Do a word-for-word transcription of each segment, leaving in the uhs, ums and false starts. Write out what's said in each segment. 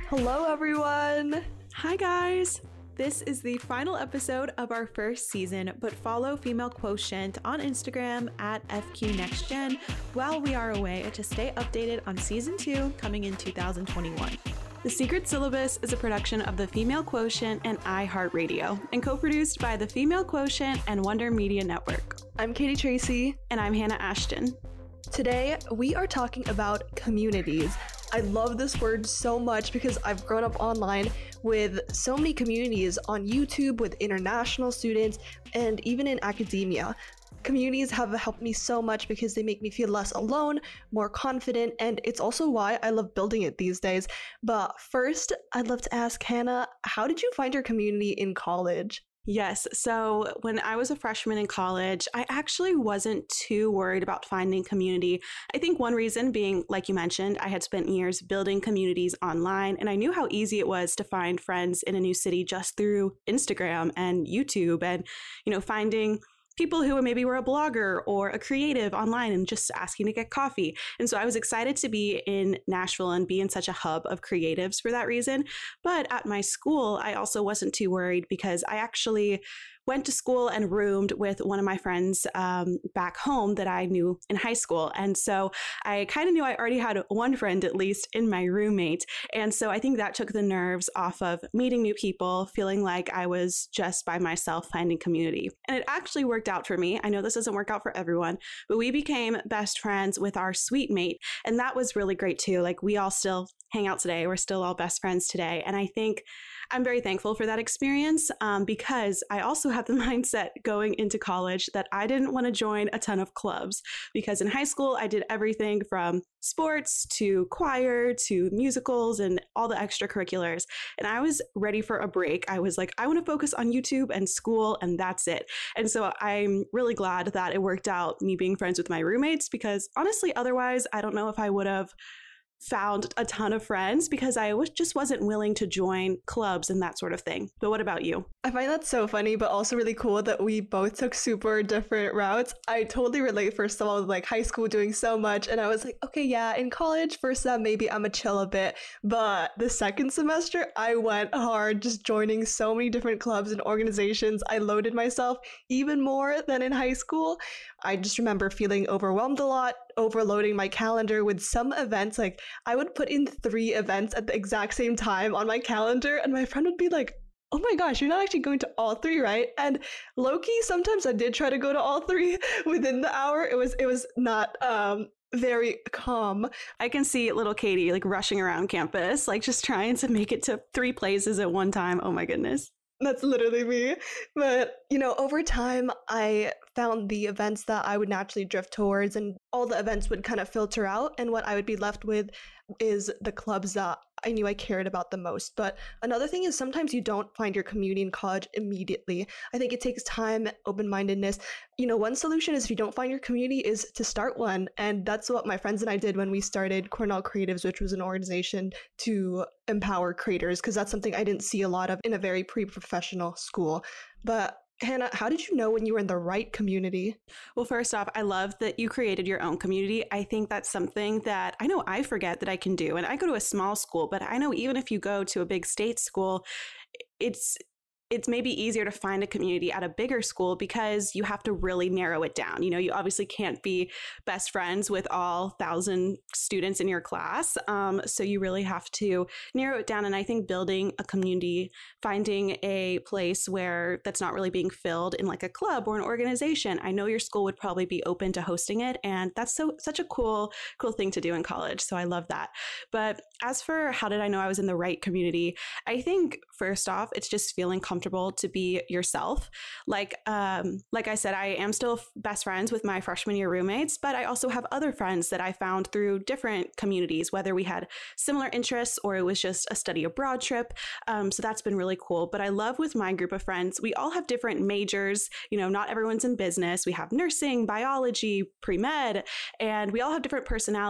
Hello, everyone. Hi, guys. This is the final episode of our first season, but follow Female Quotient on Instagram at F Q Next Gen while we are away to stay updated on season two coming in two thousand twenty-one. The Secret Syllabus is a production of the Female Quotient and iHeartRadio and co-produced by the Female Quotient and Wonder Media Network. I'm Katie Tracy. And I'm Hannah Ashton. Today, we are talking about communities. I love this word so much because I've grown up online with so many communities on YouTube with international students and even in academia. Communities have helped me so much because they make me feel less alone, more confident, and it's also why I love building it these days. But first, I'd love to ask Hannah, how did you find your community in college? Yes. So when I was a freshman in college, I actually wasn't too worried about finding community. I think one reason being, like you mentioned, I had spent years building communities online, and I knew how easy it was to find friends in a new city just through Instagram and YouTube and, you know, finding people who maybe were a blogger or a creative online and just asking to get coffee. And so I was excited to be in Nashville and be in such a hub of creatives for that reason. But at my school, I also wasn't too worried because I actually went to school and roomed with one of my friends um, back home that I knew in high school. And so I kind of knew I already had one friend, at least, in my roommate. And so I think that took the nerves off of meeting new people, feeling like I was just by myself finding community. And it actually worked out for me. I know this doesn't work out for everyone, but we became best friends with our suite mate. And that was really great too. Like, we all still hang out today. We're still all best friends today. And I think I'm very thankful for that experience um, because I also have the mindset going into college that I didn't want to join a ton of clubs, because in high school, I did everything from sports to choir to musicals and all the extracurriculars. And I was ready for a break. I was like, I want to focus on YouTube and school, and that's it. And so I'm really glad that it worked out, me being friends with my roommates, because honestly, otherwise, I don't know if I would have found a ton of friends because I was just wasn't willing to join clubs and that sort of thing. But what about you? I find that so funny, but also really cool that we both took super different routes. I totally relate, first of all, with like high school doing so much. And I was like, okay, yeah, in college, first sem, maybe I'm a chill a bit. But the second semester, I went hard, just joining so many different clubs and organizations. I loaded myself even more than in high school. I just remember feeling overwhelmed a lot, overloading my calendar with some events. Like, I would put in three events at the exact same time on my calendar, and my friend would be like, oh my gosh, you're not actually going to all three, right? And low-key, sometimes I did try to go to all three within the hour. It was it was not um very calm. I can see little Katie like rushing around campus, like just trying to make it to three places at one time. Oh my goodness. That's literally me. But, you know, over time, I found the events that I would naturally drift towards, and all the events would kind of filter out. And what I would be left with is the clubs that I knew I cared about the most. But another thing is sometimes you don't find your community in college immediately. I think it takes time, open-mindedness. You know, one solution is if you don't find your community is to start one. And that's what my friends and I did when we started Cornell Creatives, which was an organization to empower creators, because that's something I didn't see a lot of in a very pre-professional school. But Hannah, how did you know when you were in the right community? Well, first off, I love that you created your own community. I think that's something that I know I forget that I can do. And I go to a small school, but I know even if you go to a big state school, it's it's maybe easier to find a community at a bigger school because you have to really narrow it down. You know, you obviously can't be best friends with all thousand students in your class. Um, so you really have to narrow it down. And I think building a community, finding a place where that's not really being filled in like a club or an organization. I know your school would probably be open to hosting it. And that's so such a cool, cool thing to do in college. So I love that. But as for how did I know I was in the right community, I think first off, it's just feeling comfortable comfortable to be yourself. Like, um, like I said, I am still best friends with my freshman year roommates, but I also have other friends that I found through different communities, whether we had similar interests or it was just a study abroad trip. Um, so that's been really cool. But I love with my group of friends, we all have different majors. You know, not everyone's in business. We have nursing, biology, pre-med, and we all have different personalities,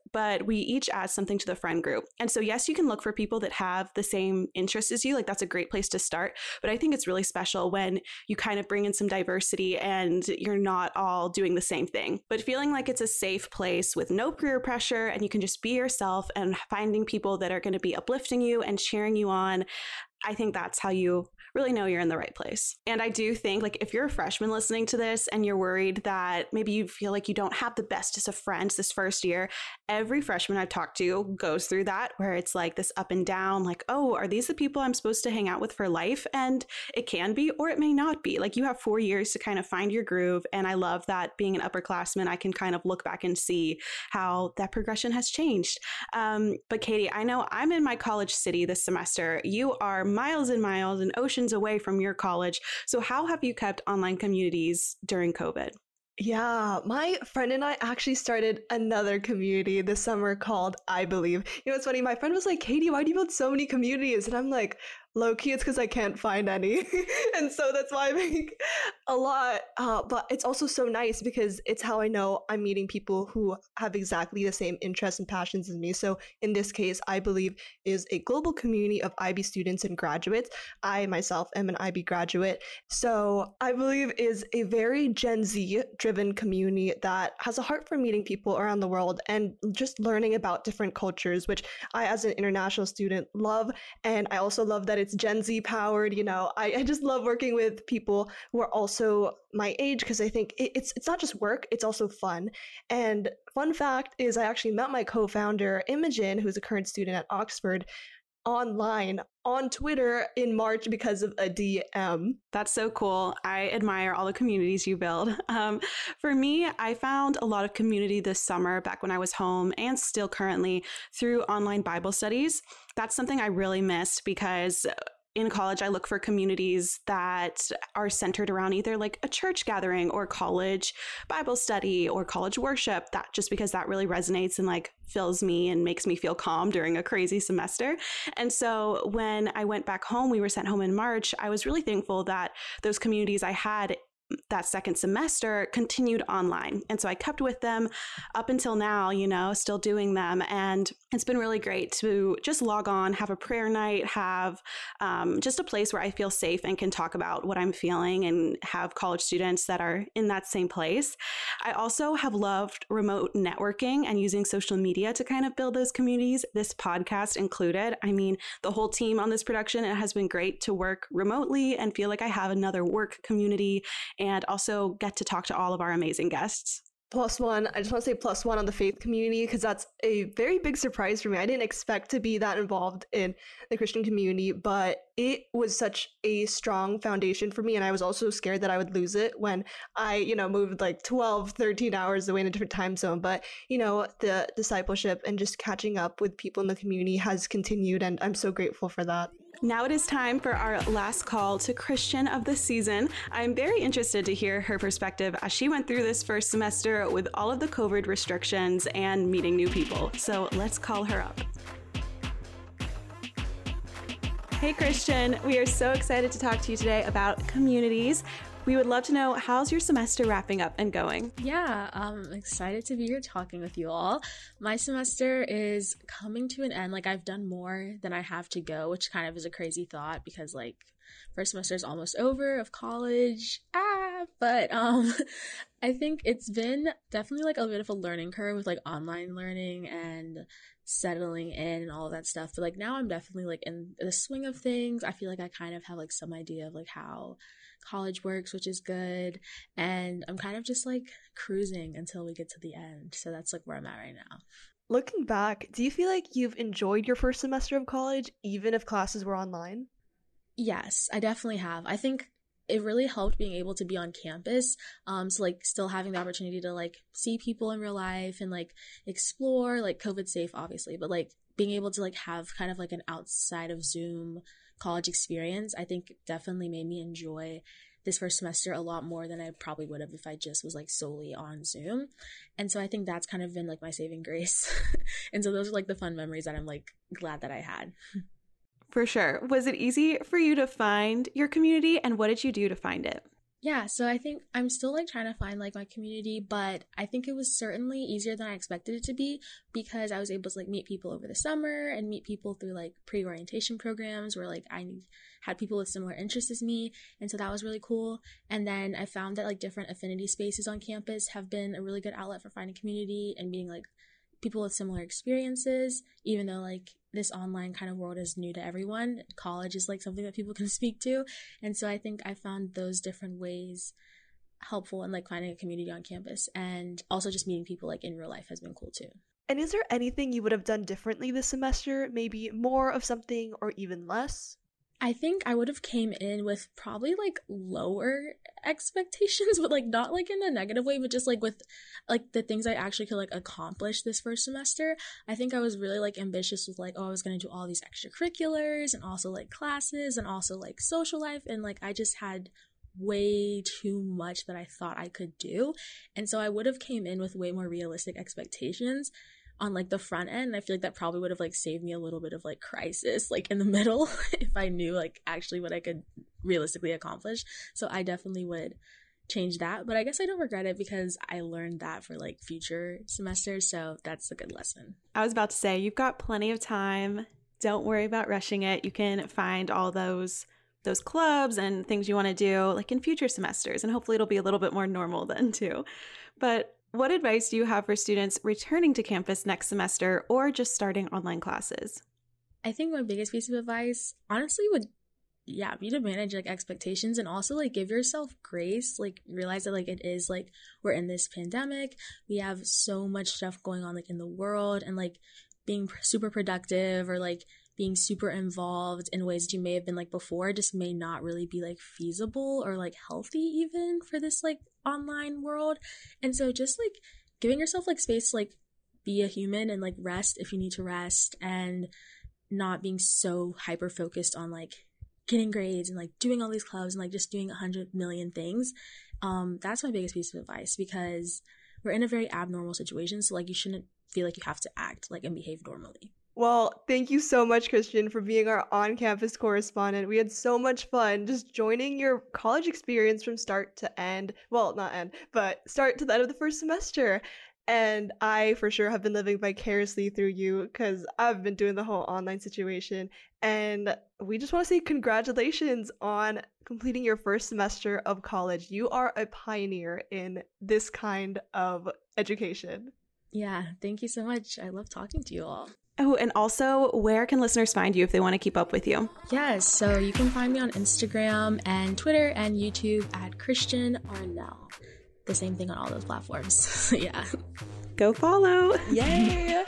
but we each add something to the friend group. And so, yes, you can look for people that have the same interests as you. Like, that's a great place to start. But I think it's really special when you kind of bring in some diversity and you're not all doing the same thing, but feeling like it's a safe place with no peer pressure and you can just be yourself and finding people that are going to be uplifting you and cheering you on. I think that's how you really know you're in the right place. And I do think, like, if you're a freshman listening to this and you're worried that maybe you feel like you don't have the bestest of friends this first year, every freshman I've talked to goes through that, where it's like this up and down, like, oh, are these the people I'm supposed to hang out with for life? And it can be, or it may not be. Like, you have four years to kind of find your groove. And I love that being an upperclassman, I can kind of look back and see how that progression has changed. Um, but Katie, I know I'm in my college city this semester. You are miles and miles and oceans away from your college. So how have you kept online communities during COVID? Yeah, my friend and I actually started another community this summer called I Believe. You know, it's funny. My friend was like, Katie, why do you build so many communities? And I'm like, low key, it's because I can't find any. And so that's why I make a lot. Uh, but it's also so nice because it's how I know I'm meeting people who have exactly the same interests and passions as me. So in this case, I Believe is a global community of I B students and graduates. I myself am an I B graduate. So I Believe is a very Gen Z driven community that has a heart for meeting people around the world and just learning about different cultures, which I, as an international student, love. And I also love that it's Gen Z powered. You know, I, I just love working with people who are also my age because I think it, it's it's not just work, it's also fun. And fun fact is I actually met my co-founder, Imogen, who's a current student at Oxford, online on Twitter in March because of a D M. That's so cool. I admire all the communities you build. Um, for me, I found a lot of community this summer back when I was home and still currently through online Bible studies. That's something I really missed because in college, I look for communities that are centered around either like a church gathering or college Bible study or college worship, that just because that really resonates and like fills me and makes me feel calm during a crazy semester. And so when I went back home, we were sent home in March, I was really thankful that those communities I had that second semester continued online. And so I kept with them up until now, you know, still doing them. And it's been really great to just log on, have a prayer night, have um, just a place where I feel safe and can talk about what I'm feeling and have college students that are in that same place. I also have loved remote networking and using social media to kind of build those communities, this podcast included. I mean, the whole team on this production, it has been great to work remotely and feel like I have another work community and also get to talk to all of our amazing guests. Plus one, I just want to say plus one on the faith community because that's a very big surprise for me. I didn't expect to be that involved in the Christian community, but it was such a strong foundation for me. And I was also scared that I would lose it when I, you know, moved like twelve, thirteen hours away in a different time zone. But, you know, the discipleship and just catching up with people in the community has continued. And I'm so grateful for that. Now it is time for our last call to Christian of the season. I'm very interested to hear her perspective as she went through this first semester with all of the COVID restrictions and meeting new people. So let's call her up. Hey, Christian. We are so excited to talk to you today about communities. We would love to know, how's your semester wrapping up and going? Yeah, I'm excited to be here talking with you all. My semester is coming to an end. Like, I've done more than I have to go, which kind of is a crazy thought because, like, first semester is almost over of college. Ah, but um, I think it's been definitely like a bit of a learning curve with like online learning and settling in and all of that stuff. But like now I'm definitely like in the swing of things. I feel like I kind of have like some idea of like how college works, which is good. And I'm kind of just like cruising until we get to the end. So that's like where I'm at right now. Looking back, do you feel like you've enjoyed your first semester of college, even if classes were online? Yes, I definitely have. I think it really helped being able to be on campus. Um, so like still having the opportunity to like see people in real life and like explore, like COVID safe, obviously, but like being able to like have kind of like an outside of Zoom college experience, I think definitely made me enjoy this first semester a lot more than I probably would have if I just was like solely on Zoom. And so I think that's kind of been like my saving grace. And so those are like the fun memories that I'm like glad that I had. For sure. Was it easy for you to find your community, and what did you do to find it? Yeah, so I think I'm still like trying to find like my community, but I think it was certainly easier than I expected it to be because I was able to like meet people over the summer and meet people through like pre-orientation programs where like I had people with similar interests as me, and so that was really cool. And then I found that like different affinity spaces on campus have been a really good outlet for finding community and meeting like people with similar experiences, even though like this online kind of world is new to everyone. College is like something that people can speak to. And so I think I found those different ways helpful in like finding a community on campus, and also just meeting people like in real life has been cool too. And is there anything you would have done differently this semester? Maybe more of something or even less? I think I would have came in with probably like lower expectations, but like not like in a negative way, but just like with like the things I actually could like accomplish this first semester. I think I was really like ambitious with like, oh, I was going to do all these extracurriculars and also like classes and also like social life. And like I just had way too much that I thought I could do. And so I would have came in with way more realistic expectations on like the front end. And I feel like that probably would have like saved me a little bit of like crisis like in the middle if I knew like actually what I could realistically accomplish. So I definitely would change that, but I guess I don't regret it because I learned that for like future semesters, so that's a good lesson. I was about to say, you've got plenty of time. Don't worry about rushing it. You can find all those those clubs and things you want to do like in future semesters, and hopefully it'll be a little bit more normal then too. But what advice do you have for students returning to campus next semester or just starting online classes? I think my biggest piece of advice, honestly, would, yeah, be to manage like expectations and also like give yourself grace. Like realize that like it is like we're in this pandemic. We have so much stuff going on like in the world, and like being super productive or like being super involved in ways that you may have been like before just may not really be like feasible or like healthy even for this like online world. And so just like giving yourself like space to like be a human and like rest if you need to rest, and not being so hyper focused on like getting grades and like doing all these clubs and like just doing a hundred million things. Um, that's my biggest piece of advice, because we're in a very abnormal situation. So like you shouldn't feel like you have to act like and behave normally. Well, thank you so much, Christian, for being our on-campus correspondent. We had so much fun just joining your college experience from start to end. Well, not end, but start to the end of the first semester. And I, for sure, have been living vicariously through you because I've been doing the whole online situation. And we just want to say congratulations on completing your first semester of college. You are a pioneer in this kind of education. Yeah, thank you so much. I love talking to you all. Oh, and also, where can listeners find you if they want to keep up with you? Yes, so you can find me on Instagram and Twitter and YouTube at Christian Arnell. The same thing on all those platforms. Yeah. Go follow. Yay!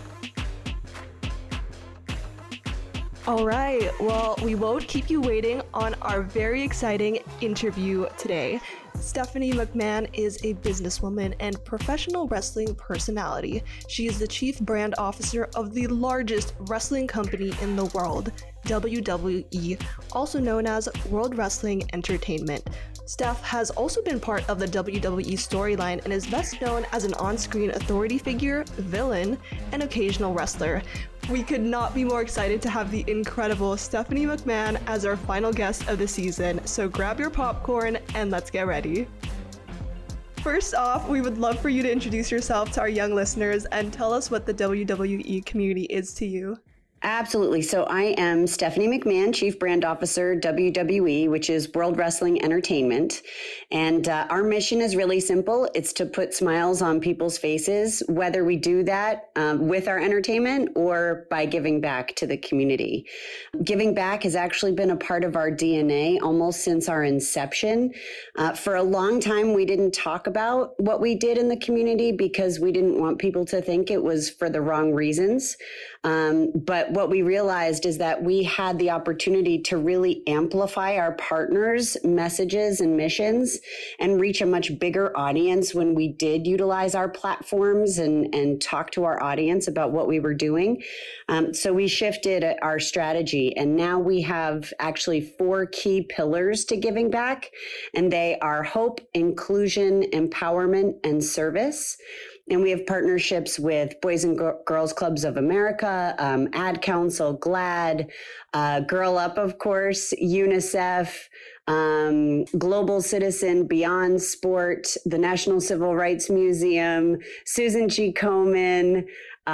All right, well, we won't keep you waiting on our very exciting interview today. Stephanie McMahon is a businesswoman and professional wrestling personality. She is the chief brand officer of the largest wrestling company in the world, W W E, also known as World Wrestling Entertainment. Steph has also been part of the W W E storyline and is best known as an on-screen authority figure, villain, and occasional wrestler. We could not be more excited to have the incredible Stephanie McMahon as our final guest of the season, so grab your popcorn and let's get ready. First off, we would love for you to introduce yourself to our young listeners and tell us what the W W E community is to you. Absolutely. So I am Stephanie McMahon, Chief Brand Officer, W W E, which is World Wrestling Entertainment. And uh, our mission is really simple. It's to put smiles on people's faces, whether we do that um, with our entertainment or by giving back to the community. Giving back has actually been a part of our D N A almost since our inception. Uh, for a long time, we didn't talk about what we did in the community because we didn't want people to think it was for the wrong reasons. Um, but what we realized is that we had the opportunity to really amplify our partners' messages and missions and reach a much bigger audience when we did utilize our platforms and, and talk to our audience about what we were doing. Um, so we shifted our strategy, and now we have actually four key pillars to giving back, and they are hope, inclusion, empowerment, and service. And we have partnerships with Boys and G- Girls Clubs of America, um, Ad Council, GLAAD, uh, Girl Up, of course, UNICEF, um, Global Citizen, Beyond Sport, the National Civil Rights Museum, Susan G. Komen,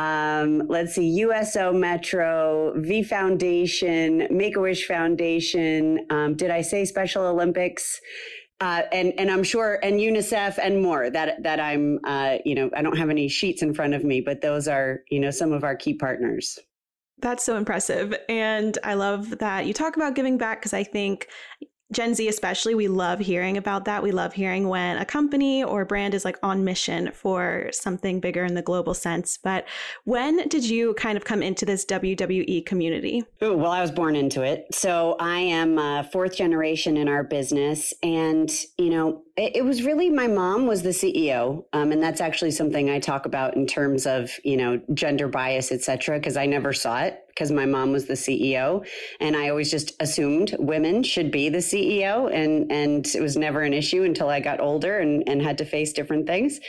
um, let's see, U S O Metro, V Foundation, Make-A-Wish Foundation. Um, did I say Special Olympics? Uh, and, and I'm sure, and UNICEF and more that, that I'm, uh, you know, I don't have any sheets in front of me, but those are, you know, some of our key partners. That's so impressive. And I love that you talk about giving back, because I think Gen Z especially, we love hearing about that. We love hearing when a company or brand is like on mission for something bigger in the global sense. But when did you kind of come into this W W E community? Oh, well, I was born into it. So I am uh, fourth generation in our business. And, you know, it, it was really, my mom was the C E O. Um, and that's actually something I talk about in terms of, you know, gender bias, et cetera, because I never saw it, because my mom was the C E O. And I always just assumed women should be the C E O. And, and it was never an issue until I got older and, and had to face different things.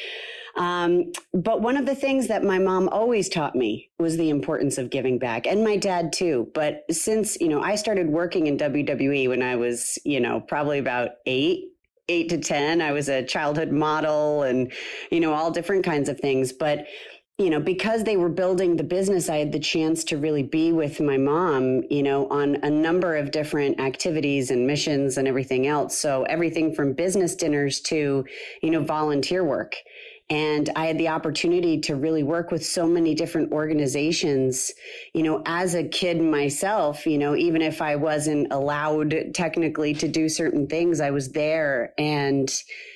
Um, but one of the things that my mom always taught me was the importance of giving back, and my dad too. But since, you know, I started working in W W E when I was, you know, probably about eight, eight to ten, I was a childhood model and, you know, all different kinds of things. But you know, because they were building the business, I had the chance to really be with my mom, you know, on a number of different activities and missions and everything else. So everything from business dinners to, you know, volunteer work. And I had the opportunity to really work with so many different organizations, you know, as a kid myself, you know, even if I wasn't allowed technically to do certain things, I was there. And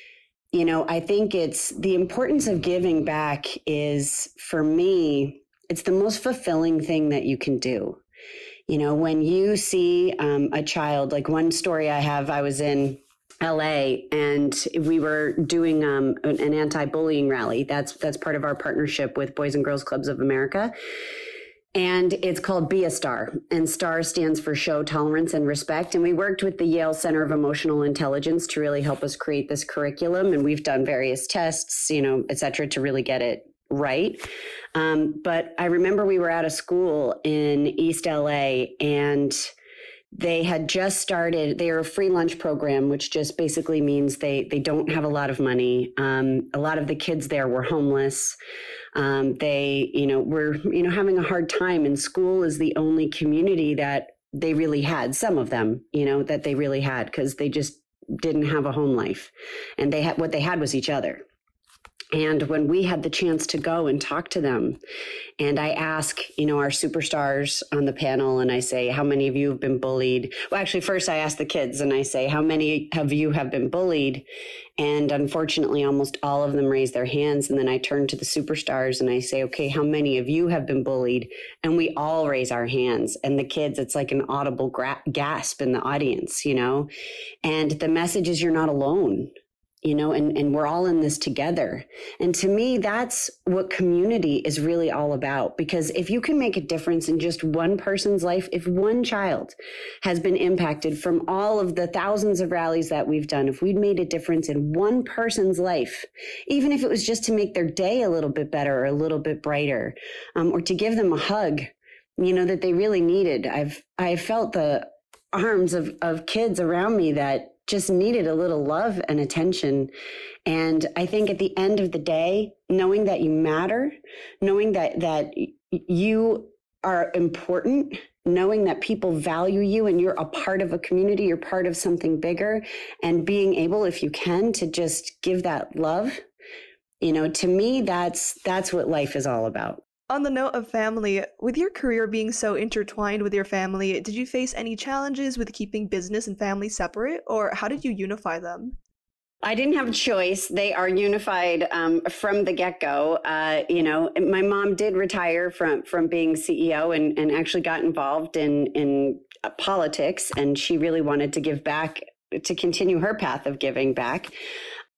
you know, I think it's the importance of giving back is, for me, it's the most fulfilling thing that you can do. You know, when you see um, a child, like one story I have, I was in L A and we were doing um, an, an anti-bullying rally. That's that's part of our partnership with Boys and Girls Clubs of America. And it's called Be a Star. And STAR stands for Show Tolerance and Respect. And we worked with the Yale Center of Emotional Intelligence to really help us create this curriculum. And we've done various tests, you know, et cetera, to really get it right. Um, but I remember we were at a school in East L A and they had just started, they are a free lunch program, which just basically means they they don't have a lot of money. Um, a lot of the kids there were homeless. Um, they, you know, were, you know, having a hard time, and school is the only community that they really had, some of them, you know, that they really had, because they just didn't have a home life. And they had, what they had was each other. And when we had the chance to go and talk to them, and I ask, you know, our superstars on the panel, and I say, how many of you have been bullied? Well, actually, first I ask the kids and I say, how many of you have been bullied? And unfortunately, almost all of them raise their hands. And then I turn to the superstars and I say, okay, how many of you have been bullied? And we all raise our hands. And the kids, it's like an audible gra- gasp in the audience, you know, and the message is you're not alone. You know, and, and we're all in this together. And to me, that's what community is really all about. Because if you can make a difference in just one person's life, if one child has been impacted from all of the thousands of rallies that we've done, if we'd made a difference in one person's life, even if it was just to make their day a little bit better or a little bit brighter, um, or to give them a hug, you know, that they really needed. I've, I felt the arms of, of kids around me that just needed a little love and attention. And I think at the end of the day, knowing that you matter, knowing that that you are important, knowing that people value you and you're a part of a community, you're part of something bigger, and being able, if you can, to just give that love, you know, to me, that's that's what life is all about. On the note of family, with your career being so intertwined with your family, did you face any challenges with keeping business and family separate, or how did you unify them? I didn't have a choice. They are unified um, from the get-go. Uh, you know, my mom did retire from from being C E O and, and actually got involved in, in uh, politics, and she really wanted to give back, to continue her path of giving back.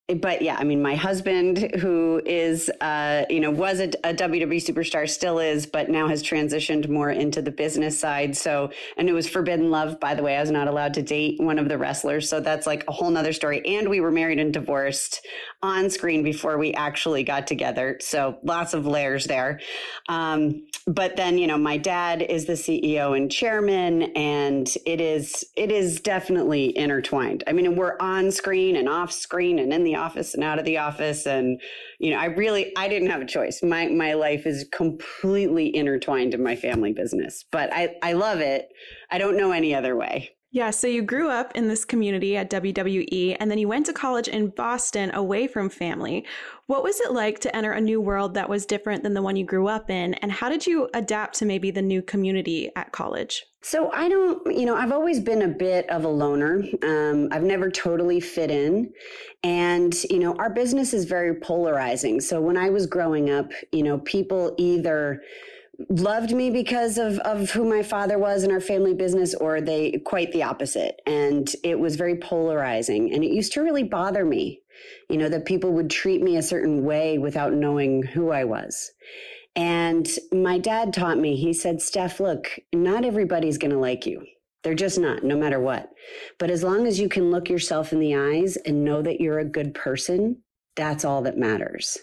but yeah, I mean, my husband, who is, uh, you know, was a, a W W E superstar, still is, but now has transitioned more into the business side. So, and it was forbidden love, by the way. I was not allowed to date one of the wrestlers. So that's like a whole nother story. And we were married and divorced on screen before we actually got together. So lots of layers there. Um, but then, you know, my dad is the C E O and chairman, and it is, it is definitely intertwined. I mean, we're on screen and off screen and in the office and out of the office. And, you know, I really, I didn't have a choice. My, my life is completely intertwined in my family business, but I, I love it. I don't know any other way. Yeah, so you grew up in this community at W W E, and then you went to college in Boston away from family. What was it like to enter a new world that was different than the one you grew up in? And how did you adapt to maybe the new community at college? So I don't, you know, I've always been a bit of a loner. Um, I've never totally fit in. And, you know, our business is very polarizing. So when I was growing up, you know, people either loved me because of, of who my father was in our family business, or they quite the opposite. And it was very polarizing. And it used to really bother me, you know, that people would treat me a certain way without knowing who I was. And my dad taught me, he said, Steph, look, not everybody's going to like you. They're just not, no matter what. But as long as you can look yourself in the eyes and know that you're a good person, that's all that matters.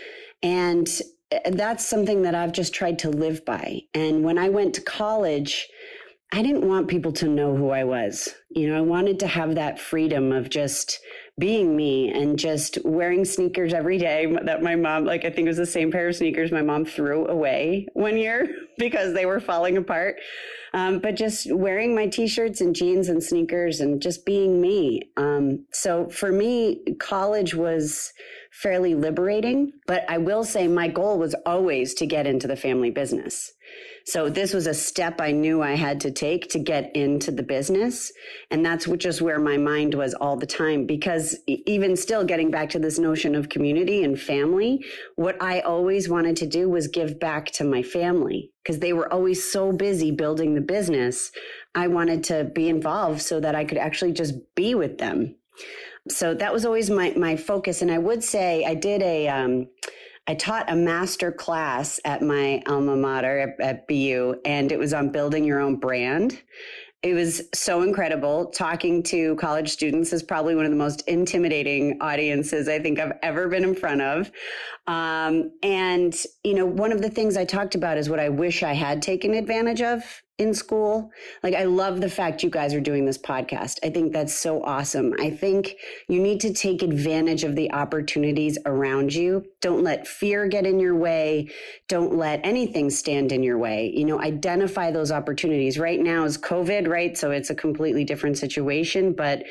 And that's something that I've just tried to live by. And when I went to college, I didn't want people to know who I was. You know, I wanted to have that freedom of just being me and just wearing sneakers every day that my mom, like I think it was the same pair of sneakers my mom threw away one year because they were falling apart. Um, but just wearing my t-shirts and jeans and sneakers and just being me. Um, so for me, college was fairly liberating, but I will say my goal was always to get into the family business. So this was a step I knew I had to take to get into the business. And that's just where my mind was all the time, because even still getting back to this notion of community and family, what I always wanted to do was give back to my family because they were always so busy building the business. I wanted to be involved so that I could actually just be with them. So that was always my, my focus. And I would say I did a, um, I taught a master class at my alma mater at, at B U, and it was on building your own brand. It was so incredible. Talking to college students is probably one of the most intimidating audiences I think I've ever been in front of. Um, and, you know, one of the things I talked about is what I wish I had taken advantage of in school. Like, I love the fact you guys are doing this podcast. I think that's so awesome. I think you need to take advantage of the opportunities around you. Don't let fear get in your way. Don't let anything stand in your way. You know, identify those opportunities. Right now is COVID, right? So it's a completely different situation, but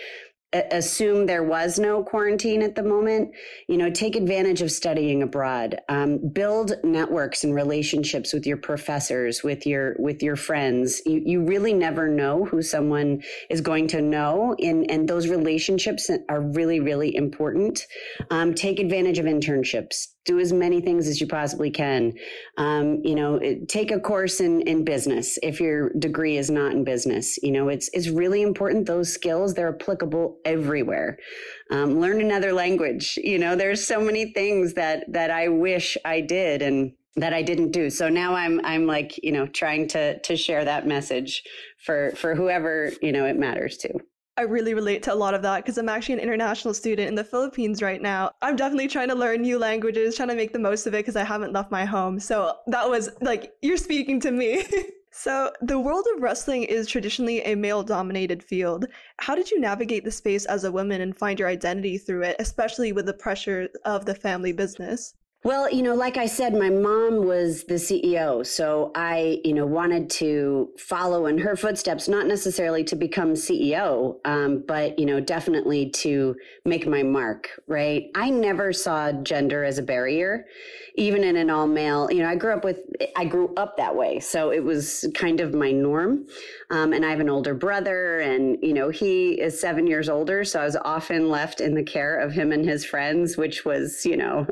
assume there was no quarantine at the moment, you know, take advantage of studying abroad, um, build networks and relationships with your professors, with your, with your friends. You, you really never know who someone is going to know. And, and those relationships are really, really important. Um, take advantage of internships. Do as many things as you possibly can. Um, you know, take a course in, in business if your degree is not in business. You know, it's it's really important. Those skills, they're applicable everywhere. Um, learn another language. You know, there's so many things that that I wish I did and that I didn't do. So now I'm I'm like, you know, trying to to share that message for for whoever, you know, it matters to. I really relate to a lot of that because I'm actually an international student in the Philippines right now. I'm definitely trying to learn new languages, trying to make the most of it because I haven't left my home. So that was like, you're speaking to me. So the world of wrestling is traditionally a male-dominated field. How did you navigate the space as a woman and find your identity through it, especially with the pressure of the family business? Well, you know, like I said, my mom was the C E O. So I, you know, wanted to follow in her footsteps, not necessarily to become C E O, um, but, you know, definitely to make my mark, right? I never saw gender as a barrier, even in an all male, you know, I grew up with, I grew up that way. So it was kind of my norm. Um, and I have an older brother and, you know, he is seven years older. So I was often left in the care of him and his friends, which was, you know,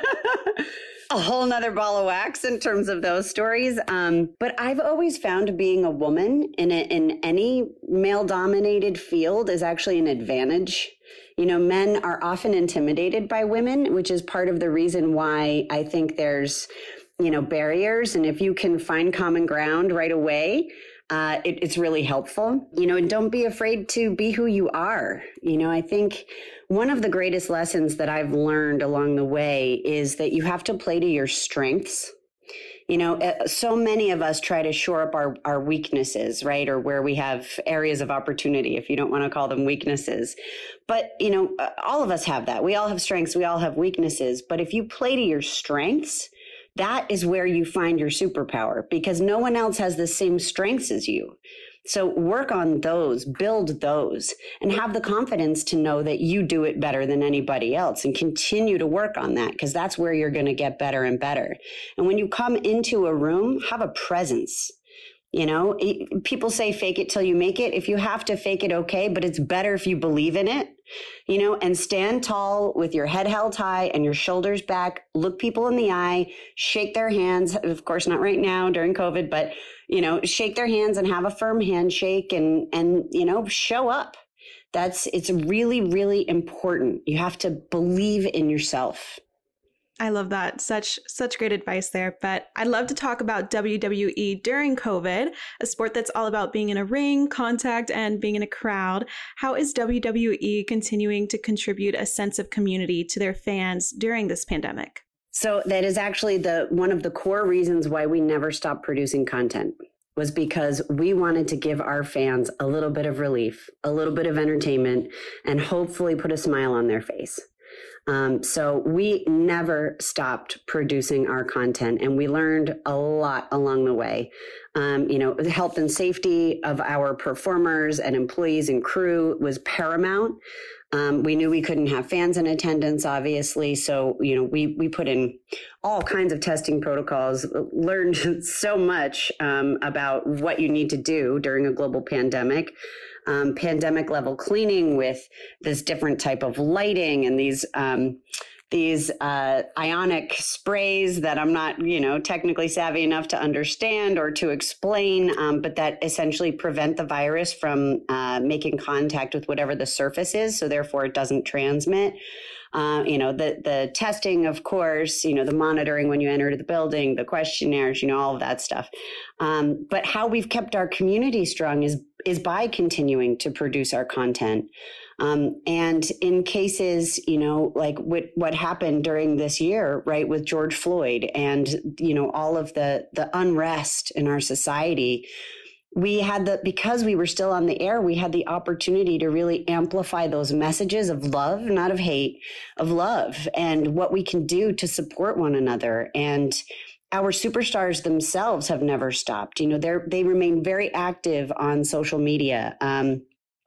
a whole nother ball of wax in terms of those stories. Um, but I've always found being a woman in a, in any male dominated field is actually an advantage. You know, men are often intimidated by women, which is part of the reason why I think there's, you know, barriers. And if you can find common ground right away, uh, it, it's really helpful, you know, and don't be afraid to be who you are. You know, I think one of the greatest lessons that I've learned along the way is that you have to play to your strengths. You know, so many of us try to shore up our, our weaknesses, right? Or where we have areas of opportunity, if you don't want to call them weaknesses. But, you know, all of us have that. We all have strengths. We all have weaknesses. But if you play to your strengths, that is where you find your superpower, because no one else has the same strengths as you. So work on those, build those, and have the confidence to know that you do it better than anybody else, and continue to work on that, because that's where you're going to get better and better. And when you come into a room, have a presence. You know, people say fake it till you make it. If you have to fake it, okay, but it's better if you believe in it, you know, and stand tall with your head held high and your shoulders back, look people in the eye, shake their hands. Of course, not right now during COVID, but, you know, shake their hands and have a firm handshake and, and, you know, show up. That's, it's really, really important. You have to believe in yourself. I love that. Such, such great advice there. But I'd love to talk about W W E during COVID, a sport that's all about being in a ring, contact, and being in a crowd. How is W W E continuing to contribute a sense of community to their fans during this pandemic? So that is actually the one of the core reasons why we never stopped producing content, was because we wanted to give our fans a little bit of relief, a little bit of entertainment, and hopefully put a smile on their face. Um, so we never stopped producing our content, and we learned a lot along the way. Um, you know, the health and safety of our performers and employees and crew was paramount. Um, we knew we couldn't have fans in attendance, obviously. So, you know, we, we put in all kinds of testing protocols, learned so much um, about what you need to do during a global pandemic. Um, pandemic level cleaning with this different type of lighting and these um, these uh, ionic sprays that I'm not, you know, technically savvy enough to understand or to explain, um, but that essentially prevent the virus from uh, making contact with whatever the surface is, so therefore it doesn't transmit. Uh, you know, the the testing, of course, you know, the monitoring when you enter the building, the questionnaires, you know, all of that stuff. Um, but how we've kept our community strong is is by continuing to produce our content. Um, and in cases, you know, like what, what happened during this year, right, with George Floyd and, you know, all of the the unrest in our society, we had the, because we were still on the air, we had the opportunity to really amplify those messages of love, not of hate, of love, and what we can do to support one another. And our superstars themselves have never stopped. You know, they're, they remain very active on social media. Um,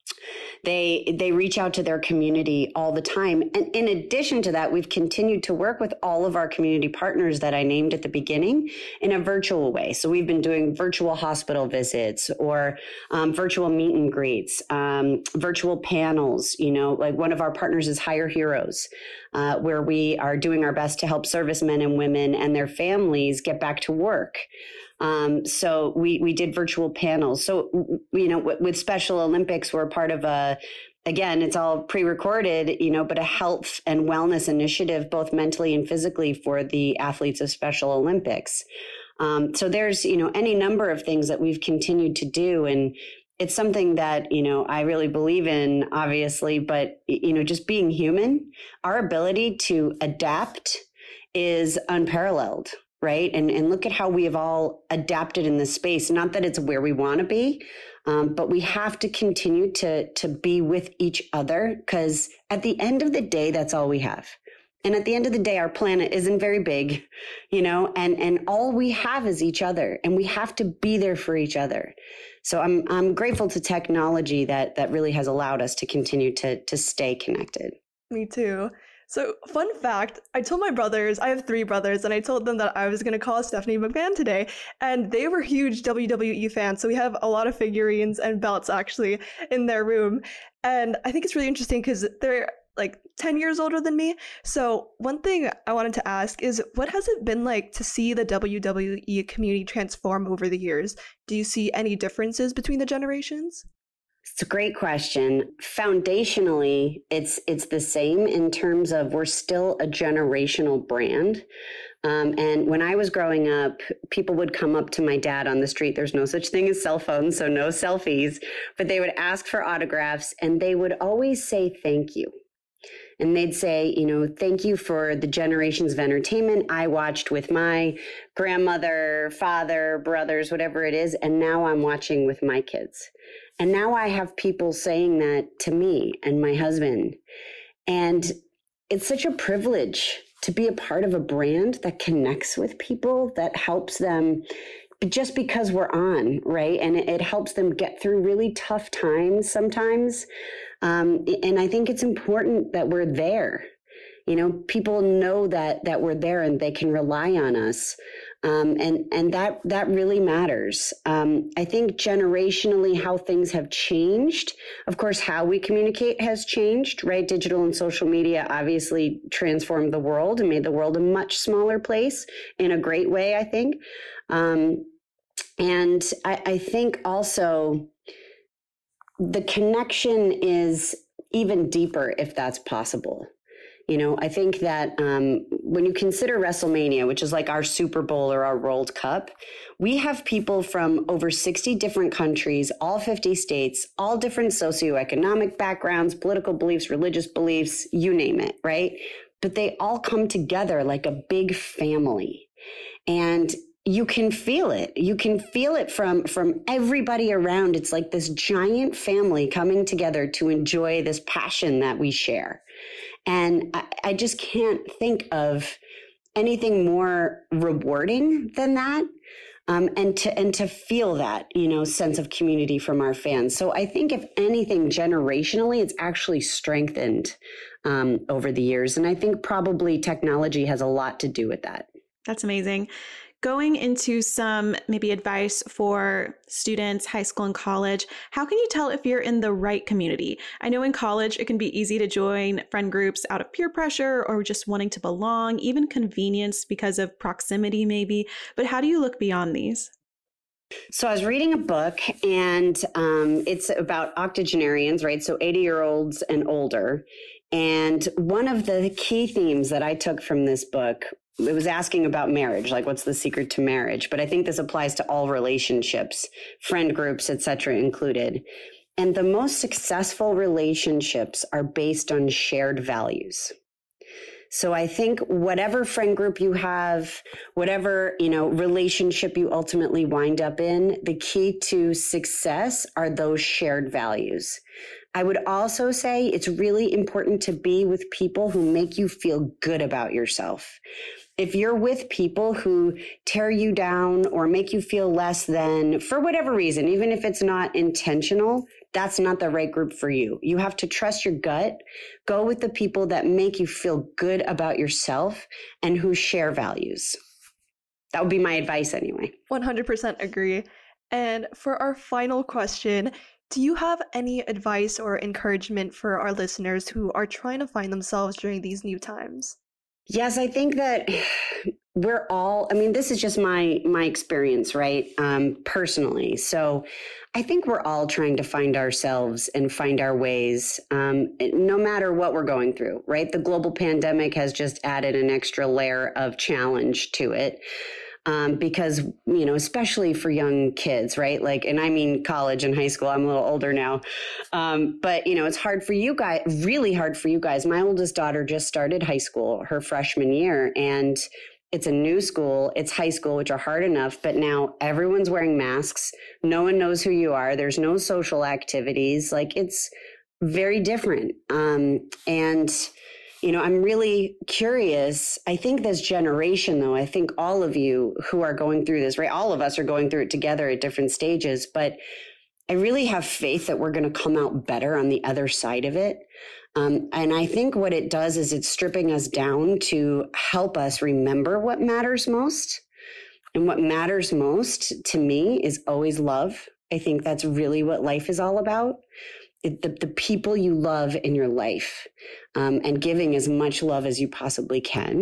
They they reach out to their community all the time. And in addition to that, we've continued to work with all of our community partners that I named at the beginning in a virtual way. So we've been doing virtual hospital visits or um, virtual meet and greets, um, virtual panels. You know, like one of our partners is Hire Heroes, uh, where we are doing our best to help servicemen and women and their families get back to work. Um, so we, we did virtual panels. So, you know, w- with Special Olympics, we're part of a, again, it's all pre-recorded, you know, but a health and wellness initiative, both mentally and physically, for the athletes of Special Olympics. Um, so there's, you know, any number of things that we've continued to do. And it's something that, you know, I really believe in, obviously, but, you know, just being human, our ability to adapt is unparalleled. Right. And and look at how we have all adapted in this space. Not that it's where we want to be, um, but we have to continue to to be with each other, because at the end of the day, that's all we have. And at the end of the day, our planet isn't very big, you know, and, and all we have is each other, and we have to be there for each other. So I'm I'm grateful to technology that that really has allowed us to continue to to stay connected. Me too. So, fun fact, I told my brothers, I have three brothers, and I told them that I was going to call Stephanie McMahon today, and they were huge W W E fans, so we have a lot of figurines and belts, actually, in their room, and I think it's really interesting because they're, like, ten years older than me, so one thing I wanted to ask is, what has it been like to see the W W E community transform over the years? Do you see any differences between the generations? It's a great question. Foundationally, it's it's the same in terms of we're still a generational brand. Um, and when I was growing up, people would come up to my dad on the street. There's no such thing as cell phones, so no selfies, but they would ask for autographs and they would always say thank you. And they'd say, you know, thank you for the generations of entertainment I watched with my grandmother, father, brothers, whatever it is. And now I'm watching with my kids. And now I have people saying that to me and my husband. And it's such a privilege to be a part of a brand that connects with people, that helps them just because we're on, right? And it, it helps them get through really tough times sometimes. Um, and I think it's important that we're there. You know, people know that that we're there and they can rely on us. Um, and and that that really matters. Um, I think generationally how things have changed. Of course, how we communicate has changed, right? Digital and social media obviously transformed the world and made the world a much smaller place in a great way, I think. Um, and I, I think also the connection is even deeper if that's possible. You know, I think that um, when you consider WrestleMania, which is like our Super Bowl or our World Cup, we have people from over sixty different countries, all fifty states, all different socioeconomic backgrounds, political beliefs, religious beliefs, you name it, right? But they all come together like a big family. And you can feel it. You can feel it from, from everybody around. It's like this giant family coming together to enjoy this passion that we share. And I, I just can't think of anything more rewarding than that. Um, and to and to feel that, you know, sense of community from our fans. So I think if anything, generationally, it's actually strengthened um, over the years. And I think probably technology has a lot to do with that. That's amazing. Going into some maybe advice for students, high school and college, how can you tell if you're in the right community? I know in college, it can be easy to join friend groups out of peer pressure or just wanting to belong, even convenience because of proximity maybe. But how do you look beyond these? So I was reading a book and um, it's about octogenarians, right? So eighty year olds and older. And one of the key themes that I took from this book, it was asking about marriage, like what's the secret to marriage? But I think this applies to all relationships, friend groups, et cetera, included. And the most successful relationships are based on shared values. So I think whatever friend group you have, whatever, you know, relationship you ultimately wind up in, the key to success are those shared values. I would also say it's really important to be with people who make you feel good about yourself. If you're with people who tear you down or make you feel less than, for whatever reason, even if it's not intentional, that's not the right group for you. You have to trust your gut. Go with the people that make you feel good about yourself and who share values. That would be my advice anyway. one hundred percent agree. And for our final question, do you have any advice or encouragement for our listeners who are trying to find themselves during these new times? Yes, I think that we're all, I mean, this is just my my experience, right? Um, personally. So I think we're all trying to find ourselves and find our ways, um, no matter what we're going through, right? The global pandemic has just added an extra layer of challenge to it. Um, because, you know, especially for young kids, right? Like, and I mean college and high school, I'm a little older now. Um, but, you know, it's hard for you guys, really hard for you guys. My oldest daughter just started high school, her freshman year, and it's a new school. It's high school, which are hard enough, but now everyone's wearing masks. No one knows who you are. There's no social activities. Like, it's very different. Um, and You know, I'm really curious. I think this generation, though, I think all of you who are going through this, right? All of us are going through it together at different stages, but I really have faith that we're going to come out better on the other side of it. Um, and I think what it does is it's stripping us down to help us remember what matters most. And what matters most to me is always love. I think that's really what life is all about. It, the, the people you love in your life, um, and giving as much love as you possibly can.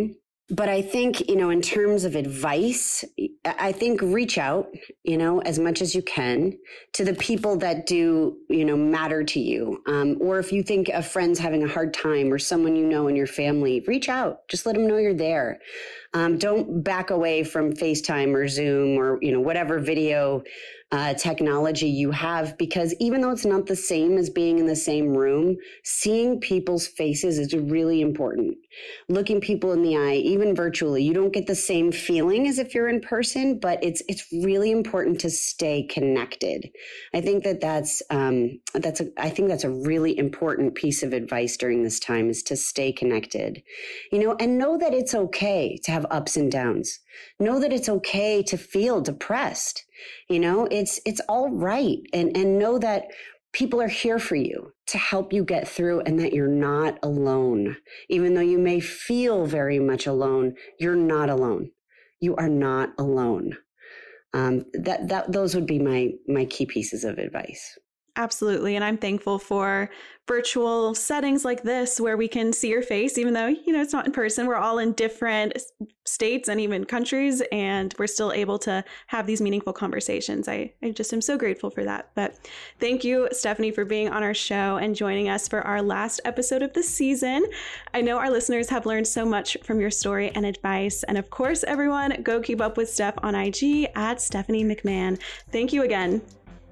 But I think, you know, in terms of advice, I think reach out, you know, as much as you can to the people that do, you know, matter to you. Um, or if you think a friend's having a hard time or someone you know in your family, reach out. Just let them know you're there. Um, don't back away from FaceTime or Zoom or, you know, whatever video uh, technology you have, because even though it's not the same as being in the same room, seeing people's faces is really important. Looking people in the eye, even virtually, you don't get the same feeling as if you're in person, but it's it's really important to stay connected. I think that that's um, that's a, I think that's a really important piece of advice during this time, is to stay connected, you know, and know that it's okay to have ups and downs. Know that it's okay to feel depressed. You know, it's it's all right, and and know that people are here for you to help you get through, and that you're not alone. Even though you may feel very much alone, you're not alone. You are not alone. Um, that that those would be my my key pieces of advice. Absolutely. And I'm thankful for virtual settings like this where we can see your face, even though, you know, it's not in person. We're all in different states and even countries, and we're still able to have these meaningful conversations. I, I just am so grateful for that. But thank you, Stephanie, for being on our show and joining us for our last episode of the season. I know our listeners have learned so much from your story and advice. And of course, everyone, go keep up with Steph on I G at Stephanie McMahon. Thank you again.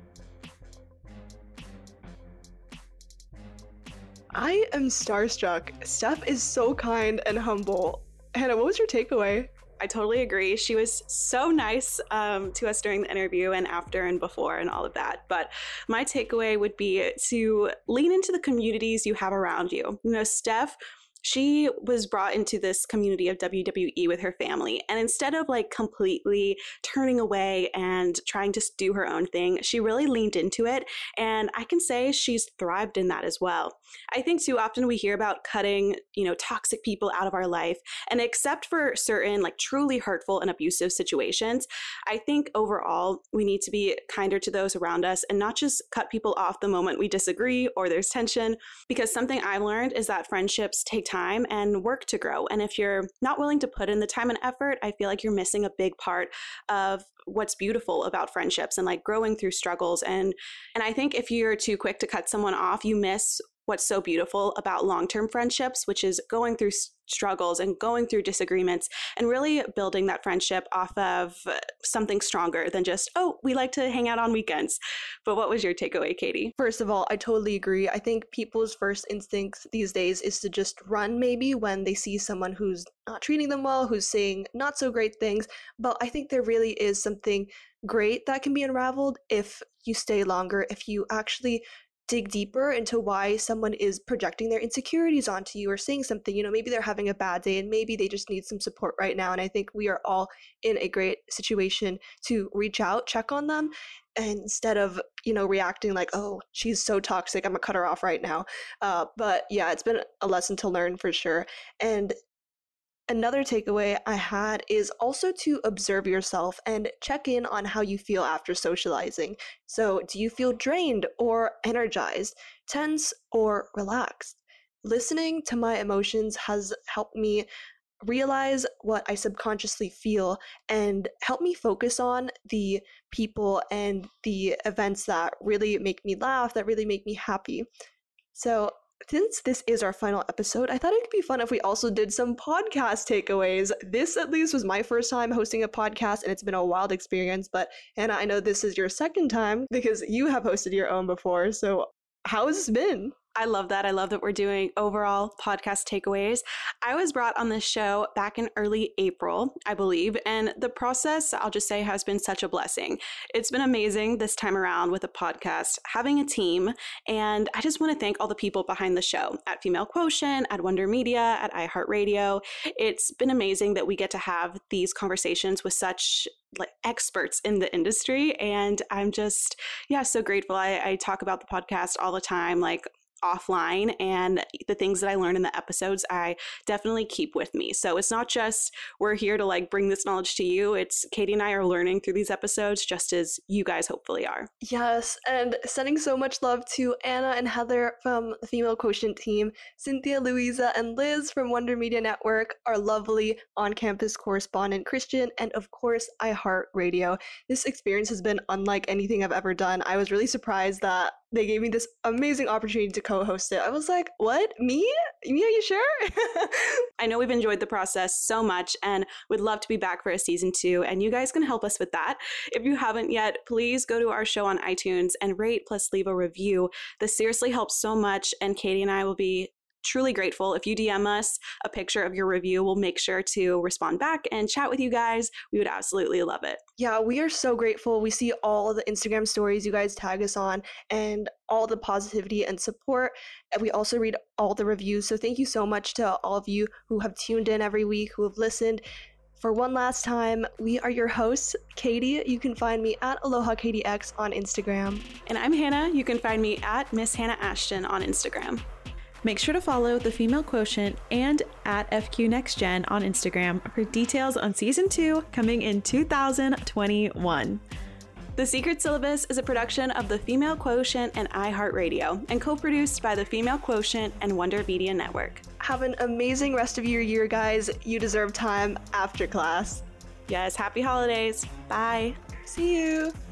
I am starstruck. Steph is so kind and humble. Hannah, what was your takeaway? I totally agree. She was so nice um, to us during the interview and after and before and all of that. But my takeaway would be to lean into the communities you have around you. You know, Steph, she was brought into this community of W W E with her family. And instead of like completely turning away and trying to do her own thing, she really leaned into it. And I can say she's thrived in that as well. I think too often we hear about cutting, you know, toxic people out of our life. And except for certain like truly hurtful and abusive situations, I think overall we need to be kinder to those around us and not just cut people off the moment we disagree or there's tension. Because something I've learned is that friendships take time time and work to grow. And if you're not willing to put in the time and effort, I feel like you're missing a big part of what's beautiful about friendships and like growing through struggles. And and I think if you're too quick to cut someone off, you miss what's so beautiful about long-term friendships, which is going through struggles and going through disagreements and really building that friendship off of something stronger than just, oh, we like to hang out on weekends. But what was your takeaway, Katie? First of all, I totally agree. I think people's first instincts these days is to just run maybe when they see someone who's not treating them well, who's saying not so great things. But I think there really is something great that can be unraveled if you stay longer, if you actually dig deeper into why someone is projecting their insecurities onto you or saying something. You know, maybe they're having a bad day and maybe they just need some support right now. And I think we are all in a great situation to reach out, check on them, and instead of, you know, reacting like, oh, she's so toxic, I'm gonna cut her off right now. Uh, but yeah, it's been a lesson to learn for sure. And another takeaway I had is also to observe yourself and check in on how you feel after socializing. So, do you feel drained or energized, tense or relaxed? Listening to my emotions has helped me realize what I subconsciously feel and help me focus on the people and the events that really make me laugh, that really make me happy. So, since this is our final episode, I thought it could be fun if we also did some podcast takeaways. This, at least, was my first time hosting a podcast, and it's been a wild experience. But Hannah, I know this is your second time because you have hosted your own before. So how has this been? I love that. I love that we're doing overall podcast takeaways. I was brought on this show back in early April, I believe, and the process, I'll just say, has been such a blessing. It's been amazing this time around with a podcast, having a team, and I just want to thank all the people behind the show at Female Quotient, at Wonder Media, at iHeartRadio. It's been amazing that we get to have these conversations with such like experts in the industry, and I'm just, yeah, so grateful. I, I talk about the podcast all the time, like offline, and the things that I learned in the episodes, I definitely keep with me. So it's not just we're here to like bring this knowledge to you. It's Katie and I are learning through these episodes just as you guys hopefully are. Yes, and sending so much love to Anna and Heather from the Female Quotient team, Cynthia, Louisa, and Liz from Wonder Media Network, our lovely on-campus correspondent Christian, and of course, iHeartRadio. This experience has been unlike anything I've ever done. I was really surprised that they gave me this amazing opportunity to co-host it. I was like, what? Me? Me? Are you sure? I know we've enjoyed the process so much and would love to be back for a season two, and you guys can help us with that. If you haven't yet, please go to our show on iTunes and rate plus leave a review. This seriously helps so much, and Katie and I will be truly grateful. If you D M us a picture of your review, we'll make sure to respond back and chat with you guys. We would absolutely love it. Yeah, we are so grateful. We see all the Instagram stories you guys tag us on and all the positivity and support. And we also read all the reviews. So thank you so much to all of you who have tuned in every week, who have listened. For one last time, we are your hosts, Katie. You can find me at Aloha Katie X on Instagram. And I'm Hannah. You can find me at Miss Hannah Ashton on Instagram. Make sure to follow The Female Quotient and at F Q Next Gen on Instagram for details on season two coming in two thousand twenty-one. The Secret Syllabus is a production of The Female Quotient and iHeartRadio and co-produced by The Female Quotient and Wonder Media Network. Have an amazing rest of your year, guys. You deserve time after class. Yes, happy holidays. Bye. See you.